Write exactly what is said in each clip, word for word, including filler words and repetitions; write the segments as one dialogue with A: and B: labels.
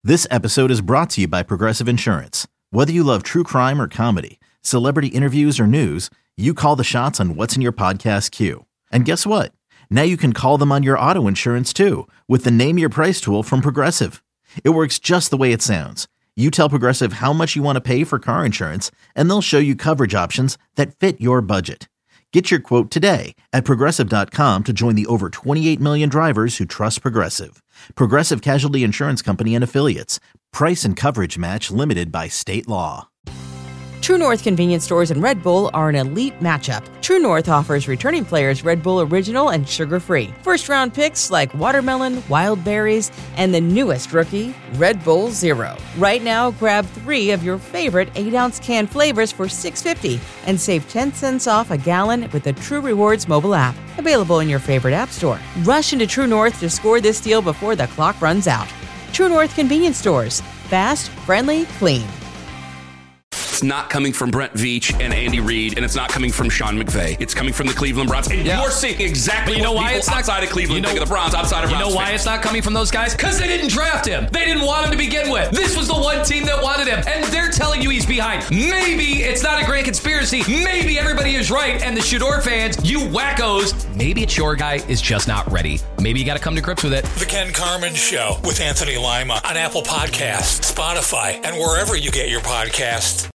A: This episode is brought to you by Progressive Insurance. Whether you love true crime or comedy, celebrity interviews or news, you call the shots on what's in your podcast queue. And guess what? Now you can call them on your auto insurance too with the Name Your Price tool from Progressive. It works just the way it sounds. You tell Progressive how much you want to pay for car insurance, and they'll show you coverage options that fit your budget. Get your quote today at Progressive dot com to join the over twenty-eight million drivers who trust Progressive. Progressive Casualty Insurance Company and Affiliates. Price and coverage match limited by state law.
B: True North convenience stores and Red Bull are an elite matchup. True North offers returning players Red Bull Original and sugar-free. First-round picks like watermelon, wild berries, and the newest rookie, Red Bull Zero. Right now, grab three of your favorite eight-ounce can flavors for six dollars and fifty cents and save ten cents off a gallon with the True Rewards mobile app. Available in your favorite app store. Rush into True North to score this deal before the clock runs out. True North convenience stores. Fast, friendly, clean.
C: It's not coming from Brent Veach and Andy Reid, and it's not coming from Sean McVay. It's coming from the Cleveland Browns. And yeah. You're seeing exactly you know what why people it's not, outside of Cleveland you know, think of the Browns, outside of
D: You
C: Browns
D: know why
C: fans.
D: it's not coming from those guys? Because they didn't draft him. They didn't want him to begin with. This was the one team that wanted him, and they're telling you he's behind. Maybe it's not a great conspiracy. Maybe everybody is right, and the Shador fans, you wackos, maybe it's your guy is just not ready. Maybe you got to come to grips with it.
E: The Ken Carman Show with Anthony Lima on Apple Podcasts, Spotify, and wherever you get your podcasts.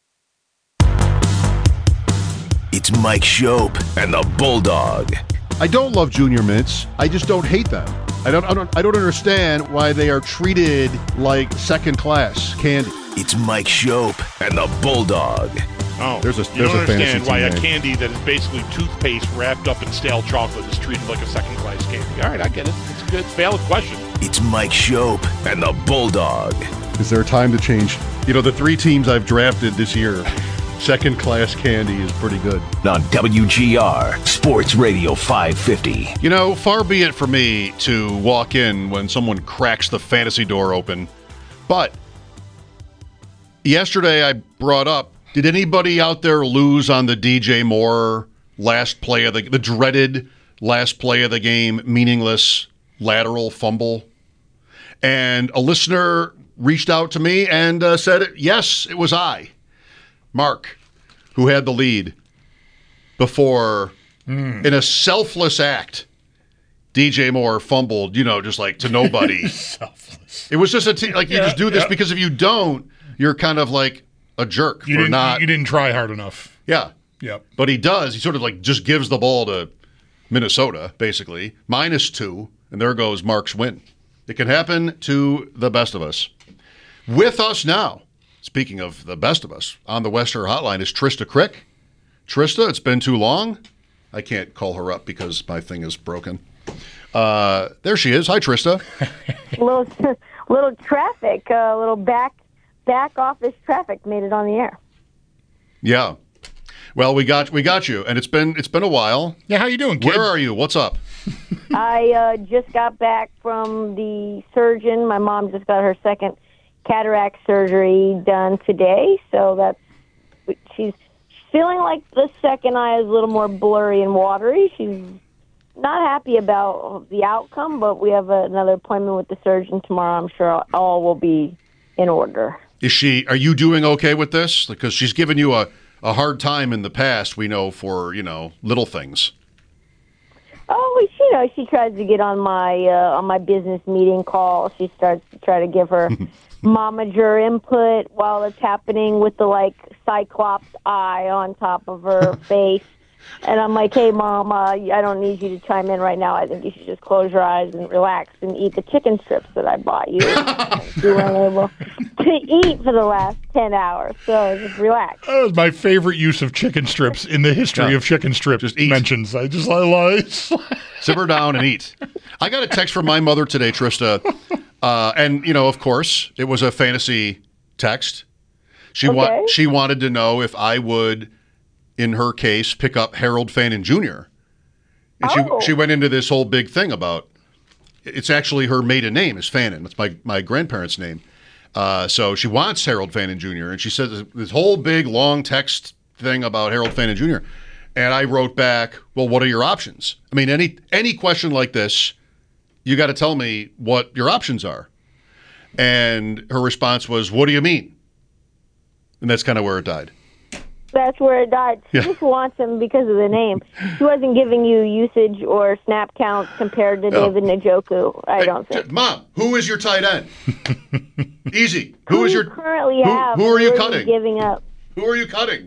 F: It's Mike Schopp and the Bulldog.
G: I don't love Junior Mints. I just don't hate them. I don't, I don't I don't understand why they are treated like second class candy.
F: It's Mike Schopp and the Bulldog.
H: Oh,
G: there's a
H: you
G: there's
H: don't
G: a
H: understand why a
G: name.
H: candy that is basically toothpaste wrapped up in stale chocolate is treated like a second class candy. All right, I get it. It's a good, valid question.
F: It's Mike Schopp and the Bulldog.
G: Is there a time to change? You know, the three teams I've drafted this year, second class candy is pretty good.
F: On W G R Sports Radio five fifty.
G: You know, far be it for me to walk in when someone cracks the fantasy door open, but yesterday I brought up, did anybody out there lose on the D J Moore last play of the the dreaded last play of the game, meaningless lateral fumble? And a listener reached out to me and uh, said, yes, it was I, Mark, who had the lead before, mm. in a selfless act, D J Moore fumbled, you know, just like to nobody.
H: Selfless.
G: It was just a t- like you
H: yeah,
G: just do this
H: yeah.
G: because if you don't, you're kind of like a jerk
H: you
G: for
H: didn't,
G: not.
H: You didn't try hard enough.
G: Yeah.
H: Yep.
G: But he does. He sort of like just gives the ball to Minnesota, basically. Minus two, and there goes Mark's win. It can happen to the best of us. With us now, speaking of the best of us, on the Western Hotline is Trista Crick. Trista, it's been too long. I can't call her up because my thing is broken. Uh, there she is. Hi, Trista.
I: little, little traffic, a uh, little back back office traffic made it on the air.
G: Yeah. Well, we got we got you, and it's been it's been a while.
H: Yeah, how you doing, kid?
G: Where are you? What's up?
I: I uh, just got back from the surgeon. My mom just got her second cataract surgery done today, so that's she's feeling like the second eye is a little more blurry and watery. She's not happy about the outcome, but we have a, another appointment with the surgeon tomorrow. I'm sure all will be in order.
G: Is she? Are you doing okay with this? Because she's given you a, a hard time in the past, we know, for, you know, little things.
I: Oh, you know, she tries to get on my uh, on my business meeting call. She starts to try to give her momager input while it's happening with the, like, cyclops eye on top of her face. And I'm like, hey, Mom, uh, I don't need you to chime in right now. I think you should just close your eyes and relax and eat the chicken strips that I bought you. You weren't able to eat for the last ten hours, so just relax.
H: That was my favorite use of chicken strips in the history
G: yeah.
H: of chicken strip
G: just eat.
H: mentions. I just I like
G: Simmer down and eat. I got a text from my mother today, Trista, uh, and, you know, of course, it was a fantasy text. She
I: okay.
G: wa- She wanted to know if I would, in her case, pick up Harold Fannin Junior And
I: oh.
G: she she went into this whole big thing about, it's actually her maiden name is Fannin. It's my, my grandparents' name. Uh, so she wants Harold Fannin Junior And she said this, this whole big, long text thing about Harold Fannin Junior And I wrote back, well, what are your options? I mean, any any question like this, you got to tell me what your options are. And her response was, "What do you mean?" And that's kind of where it died.
I: That's where it died. She
G: Yeah.
I: just wants him because of the name. She wasn't giving you usage or snap counts compared to
G: No.
I: David Njoku, I
G: Hey,
I: don't think.
G: Mom, who is your tight end? Easy. Who
I: Who
G: is
I: you
G: your
I: currently
G: who,
I: have?
G: who are you
I: Who
G: cutting?
I: Giving up.
G: Who are you cutting?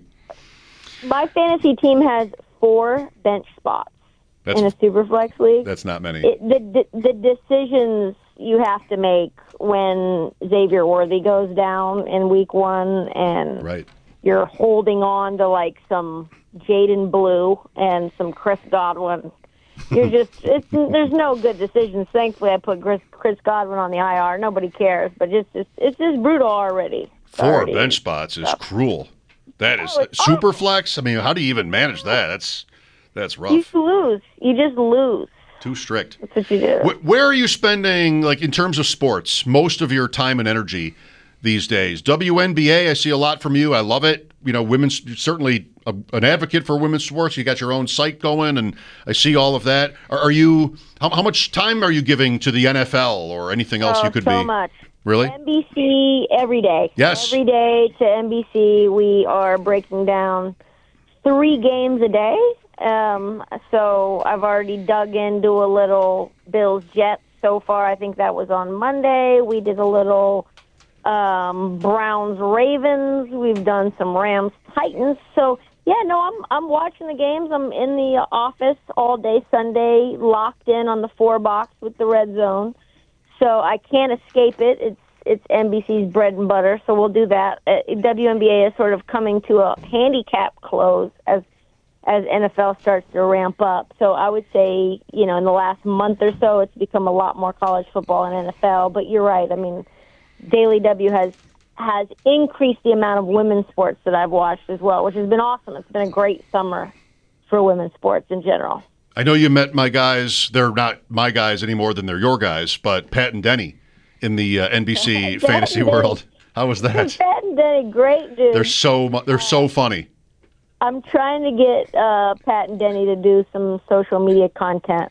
I: My fantasy team has four bench spots
G: That's
I: in a Superflex league.
G: that's not many.
I: It, the, the the decisions you have to make when Xavier Worthy goes down in week one, and
G: right.
I: you're holding on to like some Jaden Blue and some Chris Godwin. You're just it's, there's no good decisions. Thankfully, I put Chris, Chris Godwin on the I R. Nobody cares, but just it's, it's just brutal already.
G: Four
I: Already.
G: bench spots is cruel. That is
I: Oh, it's
G: super flex. I mean, how do you even manage that? That's that's
I: You
G: rough.
I: lose. You just lose.
G: Too strict.
I: That's what you do.
G: Wh- Where are you spending, like in terms of sports, most of your time and energy these days? W N B A, I see a lot from you. I love it. You know, women's you're certainly a, an advocate for women's sports. You got your own site going, and I see all of that. Are, are you? How, how much time are you giving to the N F L or anything else
I: oh,
G: you could
I: so
G: be?
I: much.
G: Really?
I: N B C every day.
G: Yes.
I: Every day to N B C, we are breaking down three games a day. Um, so I've already dug into a little Bills Jets so far. I think that was on Monday. We did a little um, Browns Ravens. We've done some Rams Titans. So yeah, no, I'm I'm watching the games. I'm in the office all day Sunday, locked in on the four box with the Red Zone. So I can't escape it. It's it's N B C's bread and butter. So we'll do that. Uh, W N B A is sort of coming to a handicap close as as N F L starts to ramp up. So I would say, you know, in the last month or so, it's become a lot more college football and N F L. But you're right. I mean, Daily W has has increased the amount of women's sports that I've watched as well, which has been awesome. It's been a great summer for women's sports in general.
G: I know you met my guys. They're not my guys any more than they're your guys, but Pat and Denny in the uh, N B C fantasy
I: Denny.
G: world. How was that?
I: Pat and Denny, great dude.
G: They're so mu- they're so funny.
I: I'm trying to get uh, Pat and Denny to do some social media content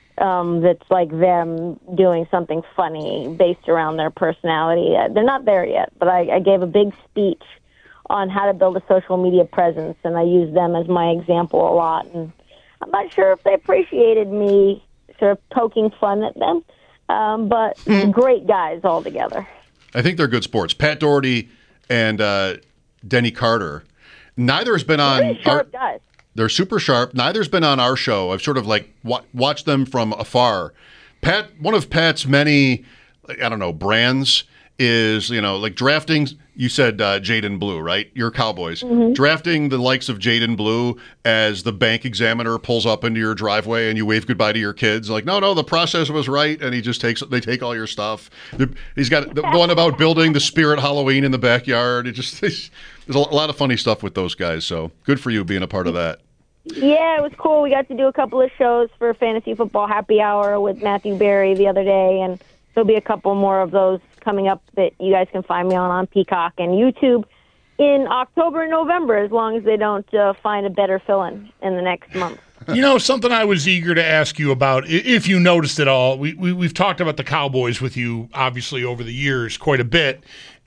I: um, that's like them doing something funny based around their personality. Uh, they're not there yet, but I, I gave a big speech on how to build a social media presence, and I used them as my example a lot. And I'm not sure if they appreciated me sort of poking fun at them, um, but great guys all together.
G: I think they're good sports. Pat Doherty and uh, Denny Carter. Neither has been on.
I: Very sharp
G: our,
I: guys.
G: They're super sharp. Neither's been on our show. I've sort of like wa- watched them from afar. Pat, one of Pat's many, I don't know, brands is, you know, like drafting. You said uh, Jaden Blue, right? You're Cowboys.
I: Mm-hmm.
G: Drafting the likes of Jaden Blue as the bank examiner pulls up into your driveway and you wave goodbye to your kids. Like, no, no, the process was right, and he just takes they take all your stuff. The, he's got the one about building the Spirit Halloween in the backyard. It just there's a lot of funny stuff with those guys. So good for you being a part of that.
I: Yeah, it was cool. We got to do a couple of shows for Fantasy Football Happy Hour with Matthew Berry the other day, and there'll be a couple more of those coming up that you guys can find me on on Peacock and YouTube in October and November, as long as they don't uh, find a better fill-in in the next month.
J: You know, something I was eager to ask you about, if you noticed at all, we, we, we've talked about the Cowboys with you, obviously, over the years quite a bit,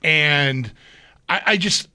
J: and I, I just...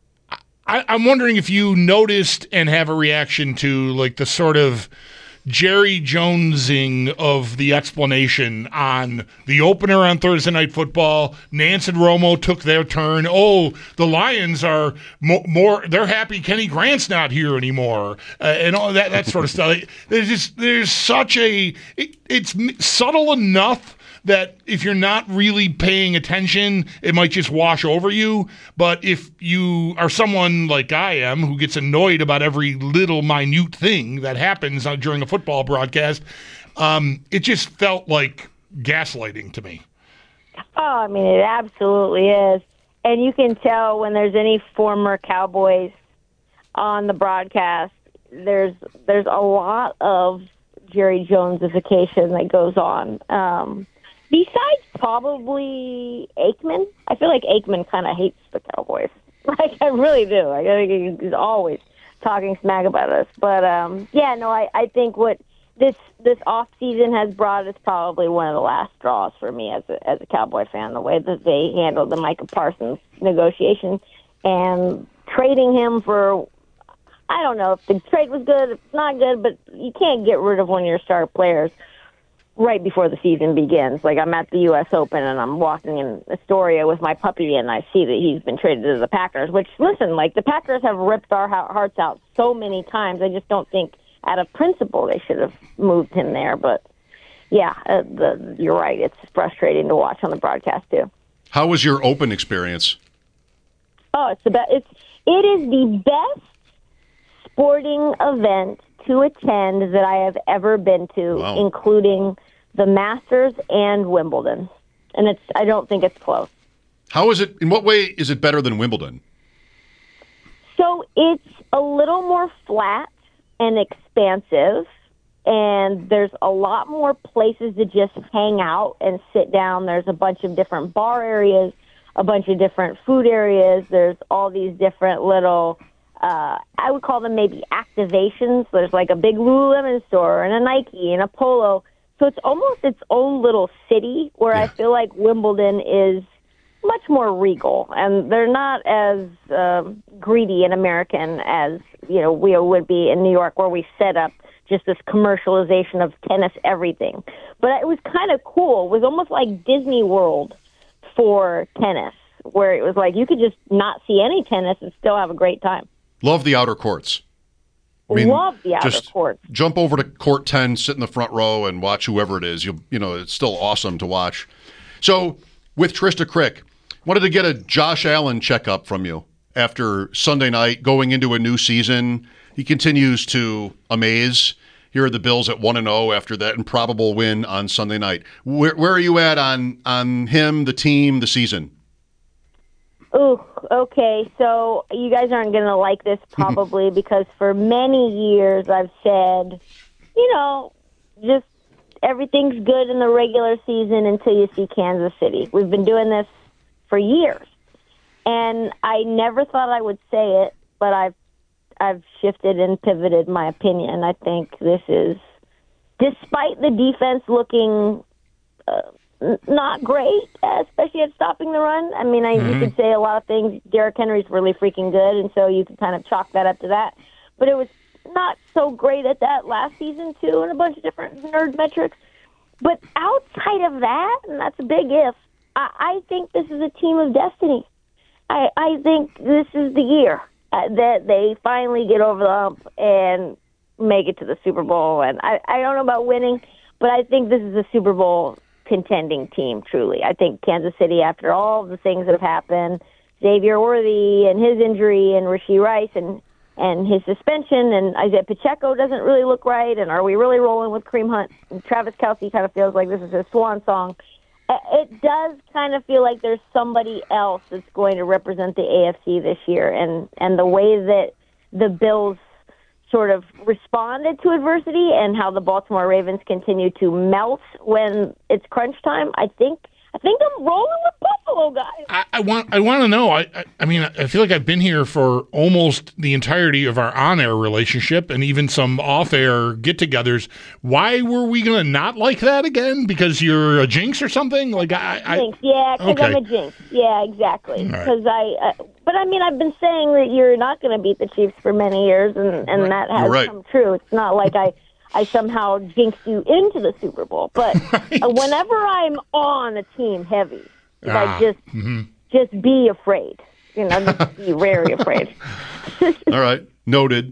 J: I, I'm wondering if you noticed and have a reaction to like the sort of Jerry Jonesing of the explanation on the opener on Thursday Night Football. Nance and Romo took their turn. Oh, the Lions are mo- more, they're happy Kenny Grant's not here anymore. Uh, and all that, that sort of stuff. There's just, there's such a, it, it's subtle enough that if you're not really paying attention, it might just wash over you. But if you are someone like I am who gets annoyed about every little minute thing that happens during a football broadcast, um, it just felt like gaslighting to me.
I: Oh, I mean, it absolutely is. And you can tell when there's any former Cowboys on the broadcast, there's there's a lot of Jerry Jonesification that goes on. Um Besides probably Aikman, I feel like Aikman kind of hates the Cowboys. Like, I really do. I think he's always talking smack about us. But, um, yeah, no, I, I think what this this off season has brought us probably one of the last straws for me as a as a Cowboy fan. The way that they handled the Micah Parsons negotiation and trading him for, I don't know if the trade was good, if it's not good, but you can't get rid of one of your star players right before the season begins. Like, I'm at the U S Open and I'm walking in Astoria with my puppy and I see that he's been traded to the Packers, which, listen, like, the Packers have ripped our hearts out so many times. I just don't think out of principle they should have moved him there. But, yeah, uh, the, you're right. It's frustrating to watch on the broadcast, too.
G: How was your Open experience?
I: Oh, it's the best. It's, it is the best sporting event to attend that I have ever been to,
G: wow.
I: including the Masters and Wimbledon. And it's I don't think it's close.
G: How is it, in what way is it better than Wimbledon?
I: So it's a little more flat and expansive, and there's a lot more places to just hang out and sit down. There's a bunch of different bar areas, a bunch of different food areas. There's all these different little, uh, I would call them maybe activations. There's like a big Lululemon store and a Nike and a Polo. So it's almost its own little city where yeah. I feel like Wimbledon is much more regal, and they're not as um, greedy and American as, you know, we would be in New York, where we set up just this commercialization of tennis everything. But it was kind of cool. It was almost like Disney World for tennis, where it was like you could just not see any tennis and still have a great time.
G: Love the outer courts. I mean,
I: Love the outer
G: just
I: courts.
G: Jump over to court ten, sit in the front row, and watch whoever it is. You you know, it's still awesome to watch. So with Trista Crick, wanted to get a Josh Allen checkup from you after Sunday night, going into a new season. He continues to amaze. Here are the Bills at one and oh after that improbable win on Sunday night. Where, where are you at on on him, the team, the season?
I: Ooh, okay. So you guys aren't going to like this probably because for many years I've said, you know, just everything's good in the regular season until you see Kansas City. We've been doing this for years. And I never thought I would say it, but I've I've shifted and pivoted my opinion. I think this is, despite the defense looking uh, not great, especially at stopping the run. I mean, I, mm-hmm. you could say a lot of things. Derrick Henry's really freaking good, and so you can kind of chalk that up to that. But it was not so great at that last season, too, and a bunch of different nerd metrics. But outside of that, and that's a big if, I, I think this is a team of destiny. I, I think this is the year uh, that they finally get over the hump and make it to the Super Bowl. And I, I don't know about winning, but I think this is a Super Bowl contending team, truly. I think Kansas City, after all the things that have happened, Xavier Worthy and his injury and Rashee Rice and, and his suspension, and Isaiah Pacheco doesn't really look right, and are we really rolling with Kareem Hunt? And Travis Kelce kind of feels like this is his swan song. It does kind of feel like there's somebody else that's going to represent the A F C this year, and, and the way that the Bills sort of responded to adversity and how the Baltimore Ravens continue to melt when it's crunch time, I think I think I'm rolling with Buffalo, guys.
J: I, I want I want to know. I, I I mean, I feel like I've been here for almost the entirety of our on-air relationship and even some off-air get-togethers. Why were we going to not like that again? Because you're a jinx or something? Like I, I
I: jinx, yeah, because
J: okay.
I: I'm a jinx. Yeah, exactly. Because
J: right.
I: I, uh, but I mean, I've been saying that you're not going to beat the Chiefs for many years, and and
J: right.
I: that has
G: right.
I: come true. It's not like I. I somehow jinxed you into the Super Bowl. But
J: right.
I: uh, whenever I'm on a team heavy,
J: ah,
I: I just
J: mm-hmm.
I: just be afraid. You know, just be very afraid.
G: All right, noted.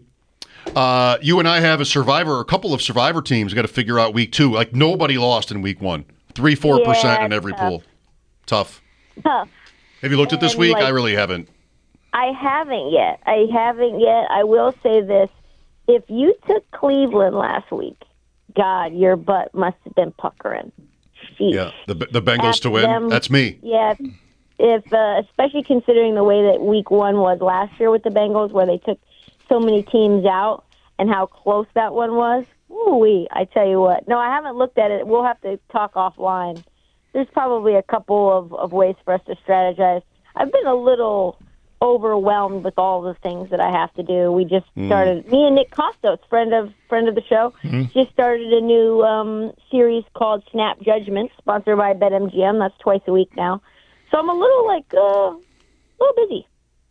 G: Uh, you and I have a Survivor, a couple of Survivor teams. Got to figure out week two. Like nobody lost in week one. Three, four
I: yeah,
G: percent in every
I: tough.
G: pool. Tough.
I: Tough.
G: Have you looked at this
I: And,
G: week?
I: like,
G: I really haven't.
I: I haven't yet. I haven't yet. I will say this. If you took Cleveland last week, God, your butt must have been puckering. Sheesh.
G: Yeah, the the Bengals
I: After
G: to win.
I: them,
G: That's me.
I: Yeah, if uh, especially considering the way that week one was last year with the Bengals, where they took so many teams out and how close that one was. Ooh-wee, I tell you what. No, I haven't looked at it. We'll have to talk offline. There's probably a couple of, of ways for us to strategize. I've been a little overwhelmed with all the things that I have to do. We just
G: Mm.
I: started, me and Nick Costos, friend of friend of the show,
J: Mhm.
I: just started a new um, series called Snap Judgment, sponsored by BetMGM. That's twice a week now. So I'm a little, like, uh, a little busy.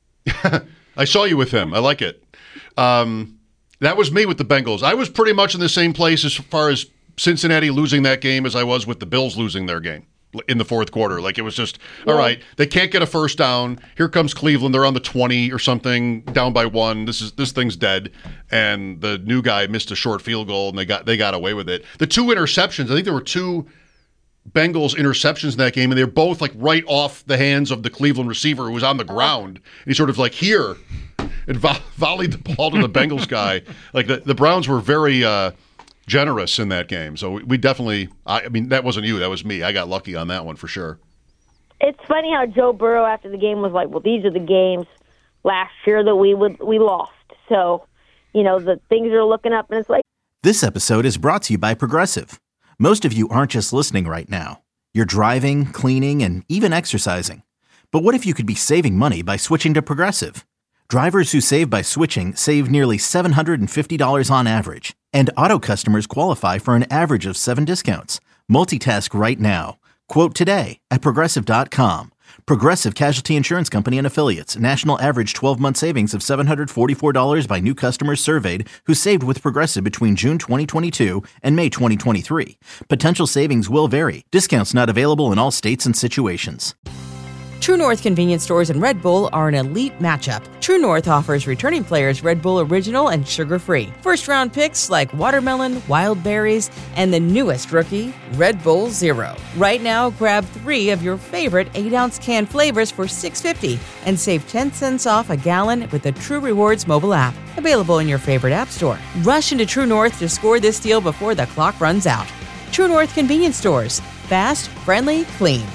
G: I saw you with him. I like it. Um, that was me with the Bengals. I was pretty much in the same place as far as Cincinnati losing that game as I was with the Bills losing their game in the fourth quarter. Like, it was just, all
I: Yeah.
G: right, they can't get a first down. Here comes Cleveland. They're on the twenty or something, down by one. This is this thing's dead. And the new guy missed a short field goal, and they got they got away with it. The two interceptions, I think there were two Bengals interceptions in that game, and they're both like right off the hands of the Cleveland receiver who was on the ground. And he sort of like here and vo- volleyed the ball to the Bengals guy. Like the, the Browns were very uh, generous in that game. So we, we definitely, I, I mean, that wasn't you, that was me. I got lucky on that one for sure.
I: It's funny how Joe Burrow after the game was like, well, these are the games last year that we would we lost. So, you know, the things are looking up, and it's like.
A: This episode is brought to you by Progressive. Most of you aren't just listening right now. You're driving, cleaning, and even exercising. But what if you could be saving money by switching to Progressive? Drivers who save by switching save nearly seven hundred fifty dollars on average. And auto customers qualify for an average of seven discounts. Multitask right now. Quote today at Progressive dot com. Progressive Casualty Insurance Company and Affiliates. National average twelve-month savings of seven hundred forty-four dollars by new customers surveyed who saved with Progressive between June twenty twenty-two and May twenty twenty-three. Potential savings will vary. Discounts not available in all states and situations.
B: True North convenience stores and Red Bull are an elite matchup. True North offers returning players Red Bull Original and sugar-free. First-round picks like watermelon, wild berries, and the newest rookie, Red Bull Zero. Right now, grab three of your favorite eight-ounce can flavors for six dollars and fifty cents and save ten cents off a gallon with the True Rewards mobile app. Available in your favorite app store. Rush into True North to score this deal before the clock runs out. True North convenience stores. Fast, friendly, clean.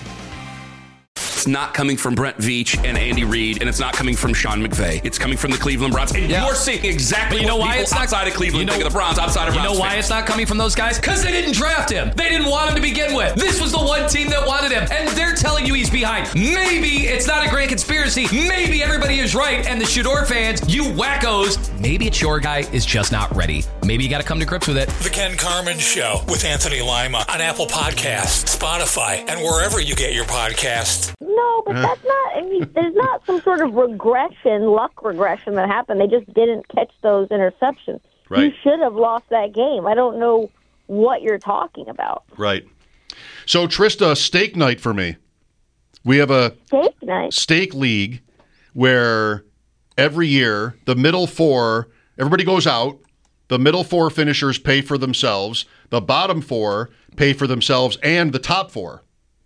C: It's not coming from Brent Veach and Andy Reid, and it's not coming from Sean McVay. It's coming from the Cleveland Browns. And
D: Yeah.
C: you're seeing exactly
D: But you know
C: what
D: why
C: people
D: it's not-
C: outside of Cleveland
D: you know-
C: think of the Browns, outside of
D: You
C: Browns
D: know why
C: fans.
D: it's not coming from those guys? Because they didn't draft him. They didn't want him to begin with. This was the one team that wanted him, and they're telling you he's behind. Maybe it's not a great conspiracy. Maybe everybody is right, and the Shador fans, you wackos, maybe it's your guy is just not ready. Maybe you got to come to grips with it.
E: The Ken Carmen Show with Anthony Lima on Apple Podcasts, Spotify, and wherever you get your podcasts.
I: No, but that's not, I mean, there's not some sort of regression, luck regression that happened. They just didn't catch those interceptions.
G: Right.
I: You should have lost that game. I don't know what you're talking about.
G: Right. So, Trista, steak night for me. We have a
I: Steak night.
G: steak league where every year the middle four, everybody goes out. The middle four finishers pay for themselves. The bottom four pay for themselves and the top four.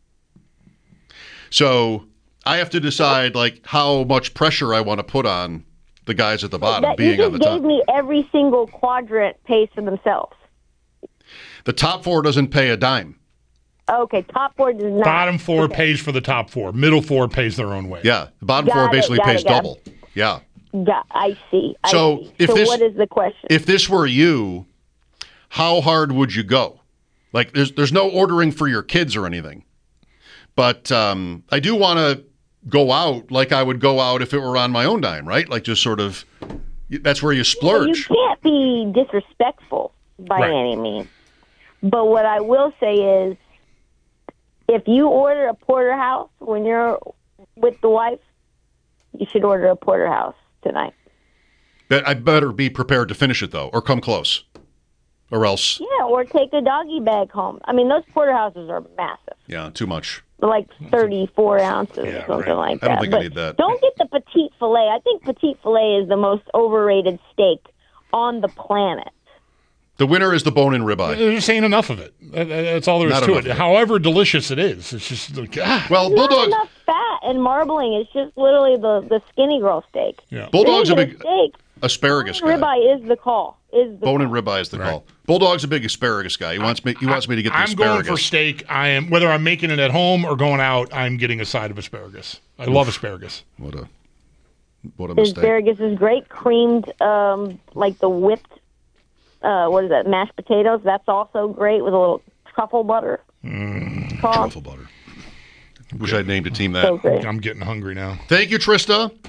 G: So I have to decide like how much pressure I want to put on the guys at the bottom
I: That,
G: being
I: you
G: on
I: just
G: the
I: gave
G: top.
I: me every single quadrant pays for themselves.
G: The top four doesn't pay a dime.
I: Okay, top four does not.
J: Bottom four
I: Okay.
J: pays for the top four. Middle four pays their own way.
G: Yeah, the bottom
I: Got
G: four
I: it,
G: basically
I: got it,
G: pays
I: got it.
G: double. Yeah.
I: Got, I see. I
G: So,
I: see.
G: if
I: so
G: this-
I: what is the question?
G: If this were you, how hard would you go? Like, there's there's no ordering for your kids or anything, but um, I do want to go out like I would go out if it were on my own dime, right? Like, just sort of, that's where you
I: You
G: splurge.
I: can't be disrespectful by
G: Right.
I: any means. But what I will say is, if you order a porterhouse when you're with the wife, you should order a porterhouse tonight.
G: But I better be prepared to finish it though, or come close, or else,
I: Yeah, or take a doggy bag home. I mean, those porterhouses are massive.
G: yeah, too much.
I: They're like thirty-four ounces
G: Yeah,
I: or something
G: right.
I: like that.
G: I don't think I
I: but
G: need that.
I: Don't get the petite filet. I think petite filet is the most overrated steak on the planet.
G: The winner is the bone and ribeye.
J: There just ain't enough of it. That- That's all there is
G: Not
J: to
G: enough
J: it.
G: of it.
J: However delicious it is, it's just like, ah.
G: Well,
I: Not
G: bulldogs.
I: enough fat and marbling. It's just literally the, the skinny girl steak.
J: Yeah.
G: Bulldogs a
I: Really
G: big
I: good steak.
G: asparagus guy.
I: Ribeye is the call. Is the
G: Bone
I: call.
G: and ribeye is the call. Bulldog's a big asparagus guy. He wants me. He wants me to get the
J: I'm
G: asparagus.
J: going for steak. I am whether I'm making it at home or going out. I'm getting a side of asparagus. I love asparagus.
G: What a what a mistake.
I: Asparagus is great. Creamed, um, like the whipped, uh, what is that, mashed potatoes. That's also great with a little truffle butter.
G: Mm,
I: Sauce.
G: truffle butter. Wish I'd named a team that.
I: So great.
J: I'm getting hungry now.
G: Thank you, Trista.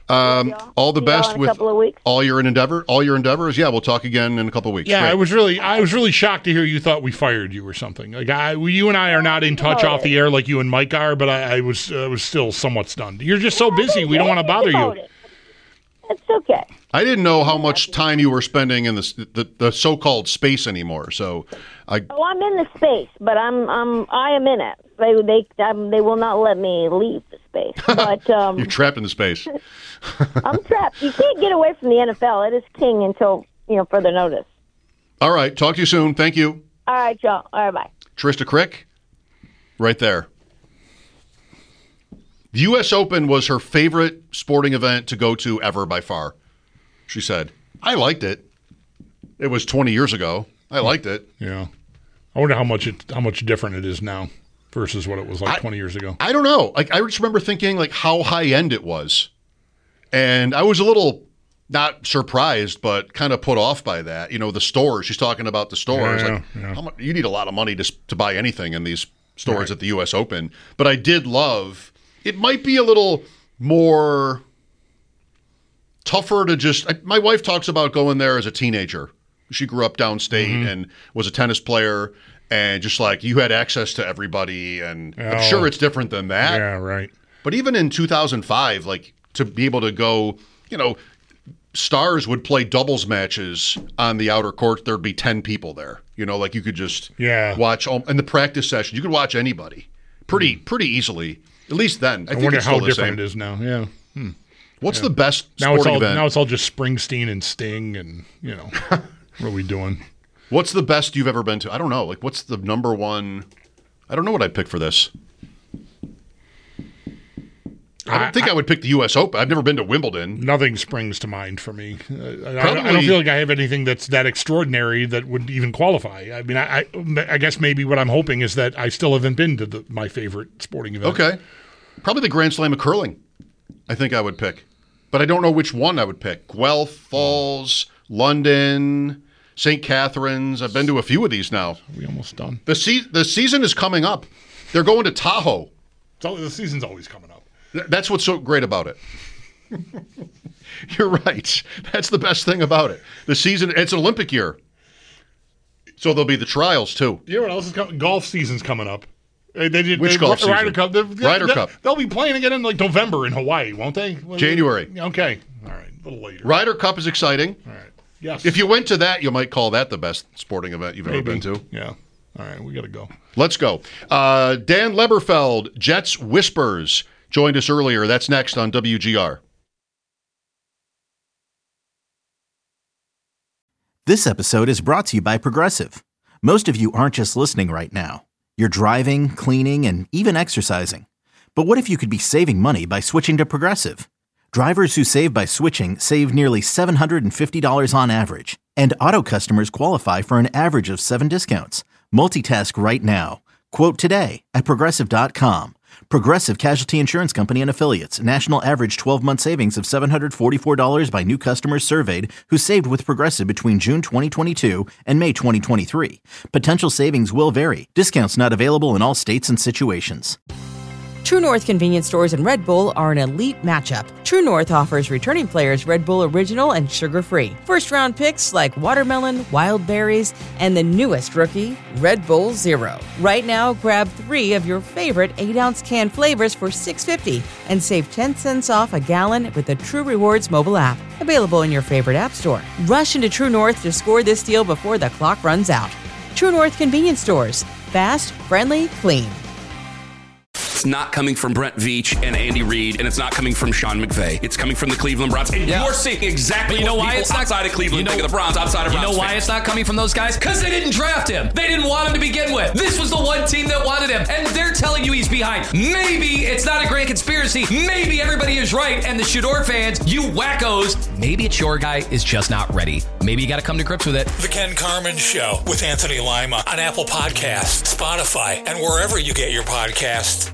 G: Um, all the
I: See y'all
G: best
I: in a
G: with
I: couple of weeks.
G: all your endeavor, all your endeavors. Yeah, we'll talk again in a couple of weeks.
J: Yeah,
G: Great.
J: I was really, I was really shocked to hear you thought we fired you or something. Like, I, you and I are not in touch off the air like you and Mike are, but I, I was, uh, was still somewhat stunned. You're just so busy. We don't want to bother you.
I: It. It's okay.
G: I didn't know how much time you were spending in the the, the so-called space anymore. So, I.
I: Oh, I'm in the space, but I'm, I'm, I am in it. They, they, um, they will not let me leave the space. But um,
G: you're trapped in the space.
I: I'm trapped. You can't get away from the N F L. It is king until you know further notice.
G: All right. Talk to you soon. Thank you.
I: All right, y'all. All right, bye.
G: Trista Crick, right there. The U S Open was her favorite sporting event to go to ever by far. She said, I liked it. It was twenty years ago. I liked it.
J: Yeah. I wonder how much it how much different it is now versus what it was like
G: I,
J: twenty years ago.
G: I don't know. Like I just remember thinking like how high end it was. And I was a little not surprised, but kind of put off by that. You know, the stores. She's talking about the stores.
J: Yeah,
G: like,
J: yeah.
G: how much, you need a lot of money to to buy anything in these stores
J: Right.
G: at the U S Open. But I did love. It might be a little more tougher to just. I, my wife talks about going there as a teenager. She grew up downstate
J: Mm-hmm.
G: and was a tennis player, and just like you had access to everybody. And
J: Oh.
G: I'm sure it's different than that.
J: Yeah, right.
G: But even in two thousand five, like to be able to go, you know, stars would play doubles matches on the outer court. There'd be ten people there. You know, like you could just
J: Yeah.
G: watch. In the practice session, you could watch anybody pretty pretty easily. At least then. I,
J: I
G: think
J: wonder
G: it's
J: how
G: still the
J: different
G: same.
J: it is now. Yeah. Hmm.
G: What's
J: Yeah.
G: the best
J: Now it's
G: sporting
J: all
G: event?
J: now it's all just Springsteen and Sting and you know what are we doing?
G: What's the best you've ever been to? I don't know. Like, what's the number one? I don't know what I'd pick for this. I don't
J: I-
G: think I,
J: I-
G: would pick the U S Open. I've never been to Wimbledon.
J: Nothing springs to mind for me. Uh, I, I, don't, I
G: Probably-
J: don't feel like I have anything that's that extraordinary that would even qualify. I mean, I, I, I guess maybe what I'm hoping is that I still haven't been to the, my favorite sporting event.
G: Okay. Probably the Grand Slam of curling. I think I would pick. But I don't know which one I would pick. Guelph Falls, London, Saint Catharines. I've been to a few of these now.
J: Are we almost done?
G: The se- the season is coming up. They're going to Tahoe.
J: It's all, the season's always coming up.
G: Th- That's what's so great about it. You're right. That's the best thing about it. The season, it's an Olympic year. So there'll be the trials too.
J: You know what else is coming? Golf season's coming up. They they did
G: Which
J: they,
G: golf
J: Ryder
G: season?
J: Cup. They, they,
G: Ryder
J: they,
G: Cup.
J: They'll be playing again in like November in Hawaii, won't they?
G: January.
J: Okay. All right. A little later.
G: Ryder Cup is exciting.
J: All right. Yes.
G: If you went to that, you might call that the best sporting event you've
J: Maybe.
G: ever been to.
J: Yeah. All right. We got to go.
G: Let's go. Uh, Dan Leberfeld, Jets Whispers, joined us earlier. That's next on W G R.
A: This episode is brought to you by Progressive. Most of you aren't just listening right now. You're driving, cleaning, and even exercising. But what if you could be saving money by switching to Progressive? Drivers who save by switching save nearly seven hundred fifty dollars on average. And auto customers qualify for an average of seven discounts. Multitask right now. Quote today at Progressive dot com. Progressive Casualty Insurance Company and Affiliates. National average twelve-month savings of seven hundred forty-four dollars by new customers surveyed who saved with Progressive between June twenty twenty-two and May twenty twenty-three. Potential savings will vary. Discounts not available in all states and situations.
B: True North convenience stores and Red Bull are an elite matchup. True North offers returning players Red Bull Original and sugar-free. First-round picks like watermelon, wild berries, and the newest rookie, Red Bull Zero. Right now, grab three of your favorite eight-ounce can flavors for six dollars and fifty cents and save ten cents off a gallon with the True Rewards mobile app. Available in your favorite app store. Rush into True North to score this deal before the clock runs out. True North convenience stores. Fast, friendly, clean.
C: It's not coming from Brent Veach and Andy Reid, and it's not coming from Sean McVay. It's coming from the Cleveland Browns. And
D: Yeah.
C: you're seeing exactly
D: But you know
C: what
D: why
C: people
D: it's not
C: outside of Cleveland
D: you know,
C: think of the Browns, outside of
D: You
C: Browns
D: know why
C: fans.
D: it's not coming from those guys? Because they didn't draft him. They didn't want him to begin with. This was the one team that wanted him, and they're telling you he's behind. Maybe it's not a grand conspiracy. Maybe everybody is right, and the Shador fans, you wackos, maybe it's your guy is just not ready. Maybe you got to come to grips with it.
E: The Ken Carman Show with Anthony Lima on Apple Podcasts, Spotify, and wherever you get your podcasts.